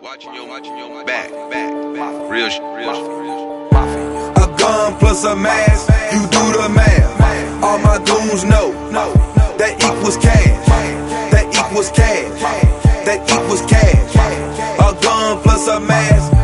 Watching your back. Real shit. A gun plus a mask, you do the math. All my goons know that equals cash. That equals cash. That equals cash. A gun plus a mask,